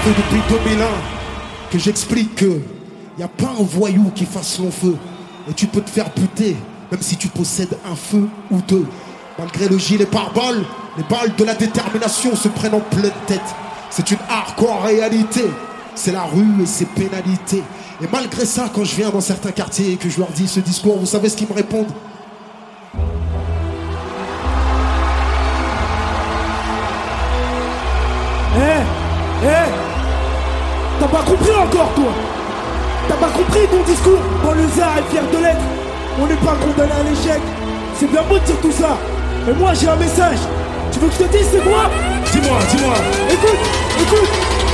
fait depuis 2001 que j'explique que y a pas un voyou qui fasse long feu. Et tu peux te faire buter, même si tu possèdes un feu ou deux. Malgré le gilet pare-balles, les balles de la détermination se prennent en pleine tête. C'est une hardcore réalité. C'est la rue et ses pénalités. Et malgré ça, quand je viens dans certains quartiers et que je leur dis ce discours, vous savez ce qu'ils me répondent? T'as pas compris encore, toi? T'as pas compris ton discours? Banlieusard est fier de l'être. On n'est pas condamné à l'échec. C'est bien beau de dire tout ça. Mais moi, j'ai un message. Tu veux que je te dise c'est quoi? Dis-moi. Écoute.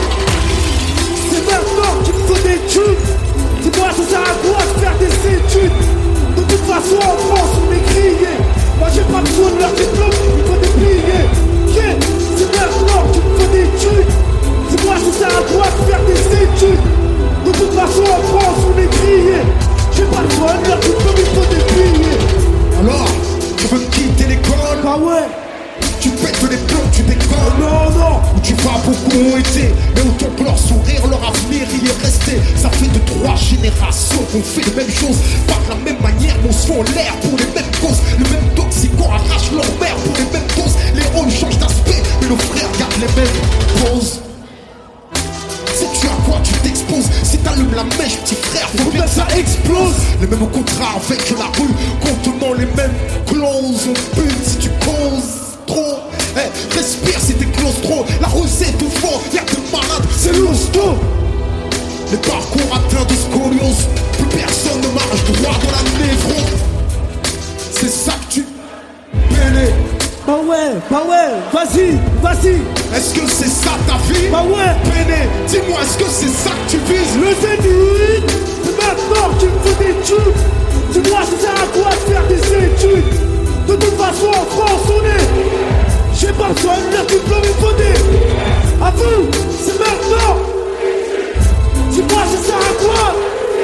C'est maintenant qu'il me faut des thunes. Dis-moi, ça sert à quoi de faire des études? De toute façon, en France, on est grillé. Moi, j'ai pas besoin de leur diplôme, il faut des billets. Yeah. C'est maintenant qu'il me faut des thunes. Dis-moi, ça sert à quoi de faire des études? De toute façon, en France, on est grillé. J'ai pas besoin de leur diplôme, il faut des billets. Alors, tu veux quitter l'école? Bah ouais. Tu pètes les plombs, tu décolles. Non. Où tu vas, beaucoup ont été. Mais autant que leur sourire, leur avenir y est resté. Ça fait de 3 générations qu'on fait les mêmes choses. Pas de la même manière, mais on se fait en l'air pour les mêmes causes. Les mêmes toxicos arrachent leur mère pour les mêmes doses. Les rôles changent d'aspect, mais nos frères gardent les mêmes poses. Sais-tu à quoi tu t'exposes? Si t'allumes la mèche, petit frère, faut bien que ça explose. Les mêmes contrats avec la rue, contenant les mêmes clauses. On pue si tu causes trop. Respire si t'es claustro. La rue c'est tout fort, y'a que des malades, c'est l'hosto. Les parcours atteints de scoliose. Plus personne ne marche droit dans la névrose. C'est ça que tu peinais. Bah ouais, vas-y. Est-ce que c'est ça ta vie? Bah ouais. Peiné, dis-moi, est-ce que c'est ça que tu vises? Le zénith, c'est maintenant qu'il me faut des tubes. Dis-moi, ça sert à quoi de faire des études? De toute façon, en France, on est. J'ai pas besoin de leur diplôme, il faut des. À vous, c'est maintenant. Dis-moi, ça sert à quoi?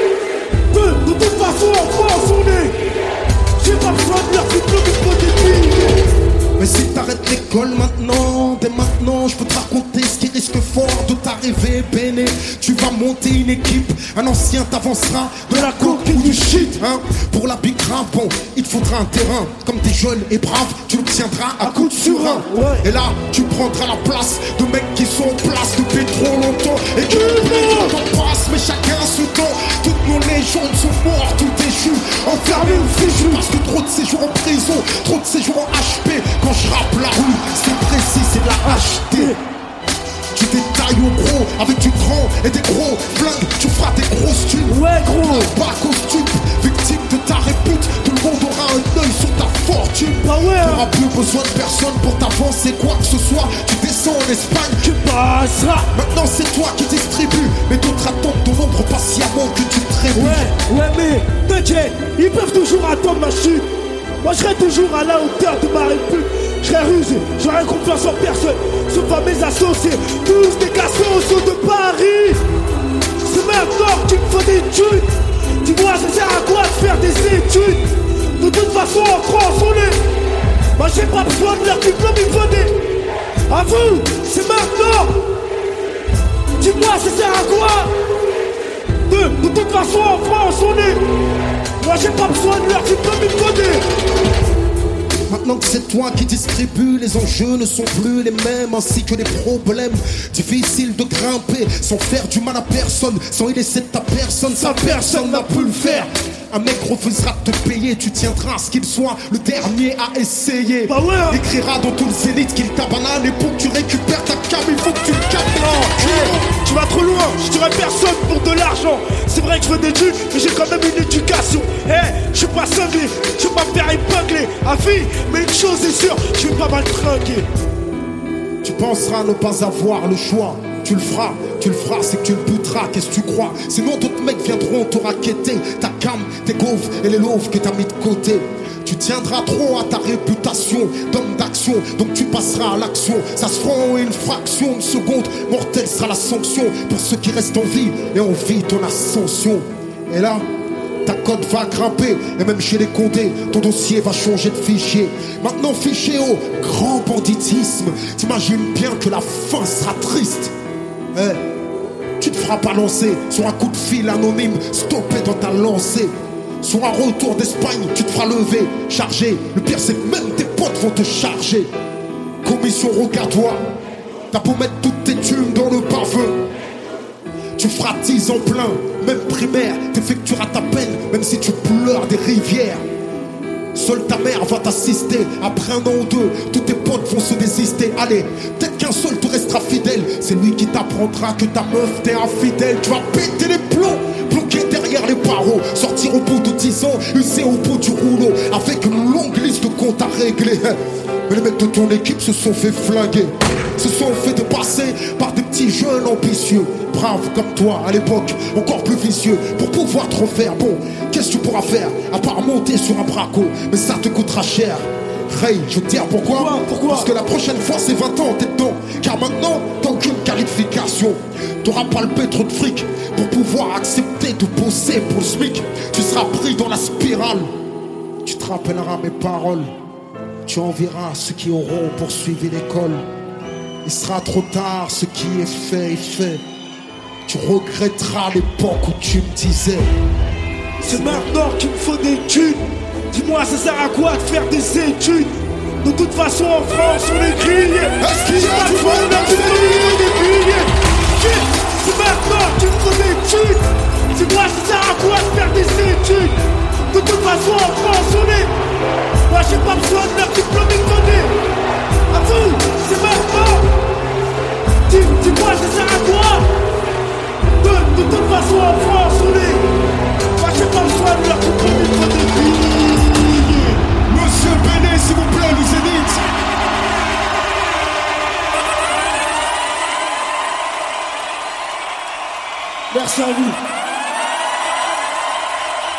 De toute façon, en France, on est. J'ai pas besoin de leur diplôme, il faut des billets. Mais si t'arrêtes l'école maintenant, dès maintenant, je peux te raconter ce qui risque fort de t'arriver, Béné. Tu vas monter une équipe, un ancien t'avancera de la coke ou du shit, hein. Pour la big grave, bon, il te faudra un terrain. Comme t'es jeune et brave, tu l'obtiendras à coup de surin. Et là, tu prendras la place de mecs qui sont en place depuis trop longtemps et qui en passe, mais chacun son temps. Toutes nos légendes sont mortes ou déchues, enfermées ou fichues. Parce que trop de séjours en prison, trop de séjours en HP. Quand je rappe la rue, c'est précis, c'est de la HD. Tu détailles au gros, avec du grand et des gros flingues, tu feras des grosses thunes. Ouais, gros. Pas costume, victime de ta répute, tout le monde aura un œil sur ta fortune. Bah ouais. T'auras plus besoin de personne pour t'avancer quoi que ce soit. Tu descends en Espagne, Tu passeras. maintenant c'est toi qui distribue. Mais d'autres attendent ton ombre patiemment que tu trébuches. Ouais, mais t'inquiète, ils peuvent toujours attendre ma chute. Moi je serai toujours à la hauteur de ma république. Je serai rusé, j'aurai confiance en personne, sauf à mes associés, tous des cassos de Paris. C'est maintenant qu'il me faut des thunes. Dis-moi, ça sert à quoi de faire des études? De toute façon, en France, on est. Moi j'ai pas besoin de leur diplôme, il faut des. À vous, c'est maintenant. Dis-moi, ça sert à quoi? De toute façon, en France, on est. Moi j'ai pas besoin de leur diplôme, il faut des. Maintenant que c'est toi qui distribue, les enjeux ne sont plus les mêmes, ainsi que les problèmes. Difficile de grimper sans faire du mal à personne, sans y laisser ta personne, ça personne n'a pu le faire. Un mec refusera de te payer, tu tiendras à ce qu'il soit le dernier à essayer. Bah ouais, hein. Écrira dans tous les élites qu'il tabanane, et pour que tu récupères ta cam, il faut que tu le captes. Tu vas trop loin, je dirais personne pour de l'argent. C'est vrai que je veux des thunes, mais j'ai quand même une éducation. Je suis pas cinglé, je vais pas me faire épingler à vie, mais une chose est sûre, je vais pas mal trinquer. Tu penseras ne pas avoir le choix. Tu le feras, c'est que tu le buteras, qu'est-ce que tu crois? Sinon d'autres mecs viendront te raqueter ta cam, tes gaufres et les loaves que t'as mis de côté. Tu tiendras trop à ta réputation d'homme d'action, donc tu passeras à l'action. Ça se fera en une fraction de seconde, mortelle sera la sanction pour ceux qui restent en vie et on vit ton ascension. Et là, ta cote va grimper, et même chez les Condés, ton dossier va changer de fichier. Maintenant fiché au grand banditisme, t'imagines bien que la fin sera triste. Tu te feras balancer sur un coup de fil anonyme, stoppé dans ta lancée. Sur un retour d'Espagne, tu te feras lever, charger. Le pire c'est que même tes potes vont te charger. Commission regarde-toi, t'as beau mettre toutes tes thunes dans le baveux, tu feras 10 ans plein, même primaire, t'effectueras ta peine, même si tu pleures des rivières. Seule ta mère va t'assister. Après un an ou deux, tous tes potes vont se désister. Allez, peut-être qu'un seul te restera fidèle. C'est lui qui t'apprendra que ta meuf t'est infidèle. Tu vas péter les plombs, bloquer derrière les barreaux, sortir au bout de 10 ans, user au bout du rouleau, avec une longue liste de comptes à régler. Mais les mecs de ton équipe se sont fait flinguer, se sont fait dépasser par des petits jeunes ambitieux, braves comme toi à l'époque, encore plus vicieux, pour pouvoir te refaire. Bon, qu'est-ce que tu pourras faire à part monter sur un braco? Mais ça te coûtera cher. Ray, je veux te dire pourquoi. Parce que la prochaine fois c'est 20 ans, t'es dedans. Car maintenant, t'as aucune qualification. T'auras pas le trop de fric pour pouvoir accepter de bosser pour le SMIC. Tu seras pris dans la spirale. Tu te rappelleras mes paroles. Tu enverras ceux qui auront poursuivi l'école. Il sera trop tard, ce qui est fait est fait. Tu regretteras l'époque où tu me disais: c'est maintenant qu'il me faut des thunes. Dis-moi, ça sert à quoi de faire des études? De toute façon, en France, on est grillé. Est-ce qu'il y a du monde dans le c'est maintenant qu'il me faut des thunes. Dis-moi, ça sert à quoi de faire des études? De toute façon, en France, on est. Moi, j'ai pas besoin de leur diplôme donné. À vous, c'est maintenant. Dis-moi, ça sert à quoi? De toute façon, en France, on est. Moi, j'ai pas besoin de leur diplôme donné. Monsieur Béné, s'il vous plaît, le Zénith. Merci à vous.